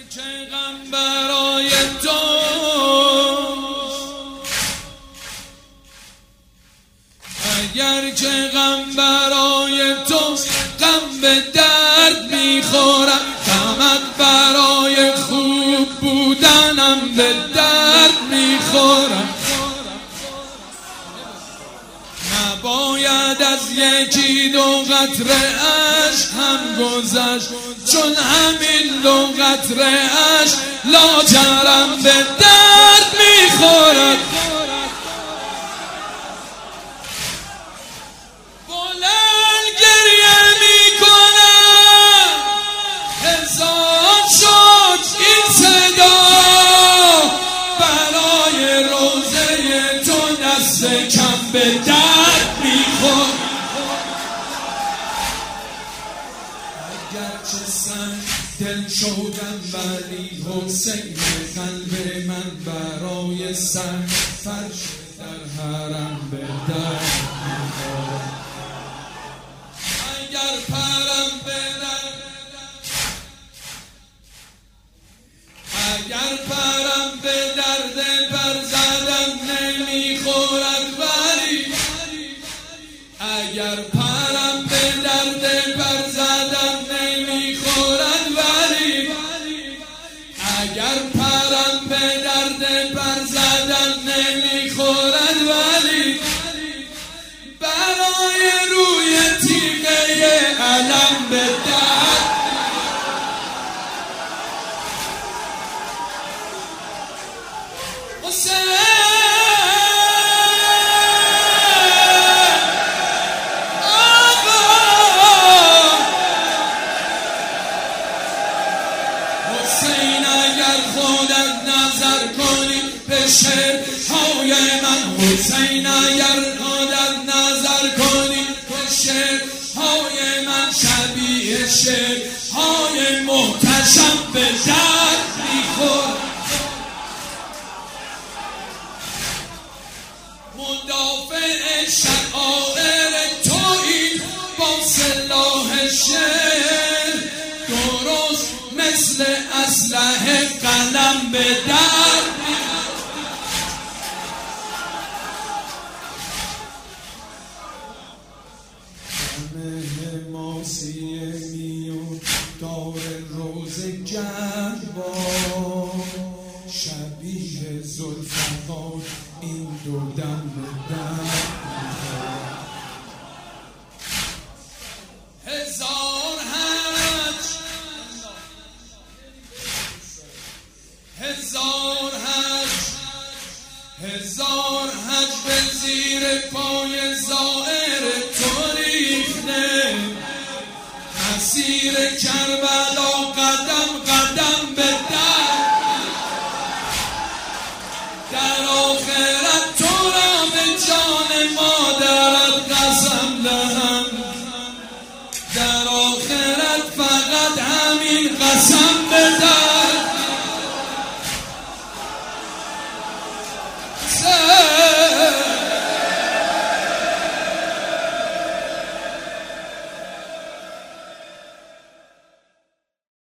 چه غم برای تو، اگر چه غم برای تو، غم به درد میخورم، غمت برای خوب بودنم به درد میخورم. نباید از یکی دو قطره اش هم گذشت، چون همین دو قطره اش لاجرم به درد میخورد. بلند گریه میکنم، هزار شد این صدا، برای روزه تو دست کم به درد میخورد. اگرچه سنگ دل شدم ولی حسین قلب من برای سنگ فرش در حرم به درد میخورد. اگر پرم بدر، اگر پرم به درد بر زدم نمیخورد ولی، اگر پرم به درد بر زدم نمیخورد ولی، اگر پرم به درد بر زدم نمیخورد ولی، برای روی تیغه علم به درد. حسین اگر خودت نظر کنی به شعرهای من، حسین اگر خودت نظر کنی به شعرهای من، شبیه شعرهای محتشم به درد میخورد. مدافع شعائر تویی با سلاح شعر، درست مثل اسلحه قلم به درد میخورد. همه حماسی میون دار روز جنبا، شبیه ذوالفقار این دو دم به درد میخورد. هزار حج، هزار حج، هزار حج به زیر پای زائر تو ریخته، مسیر کربلا